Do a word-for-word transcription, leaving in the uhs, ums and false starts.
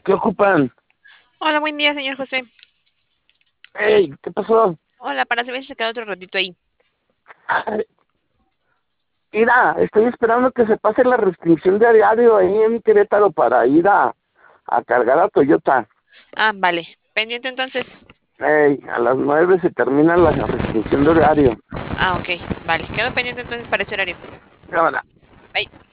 ¿Qué ocupan? Hola, buen día, señor José. Ey, ¿qué pasó? Hola, para saber si se queda otro ratito ahí. Ay, mira, estoy esperando que se pase la restricción de diario ahí en Querétaro para ir a, a cargar a Toyota. Ah, vale. Pendiente entonces. Ey, a las nueve se termina la restricción de horario. Ah, ok. Vale. Quedo pendiente entonces para ese horario. Cámara. Bye.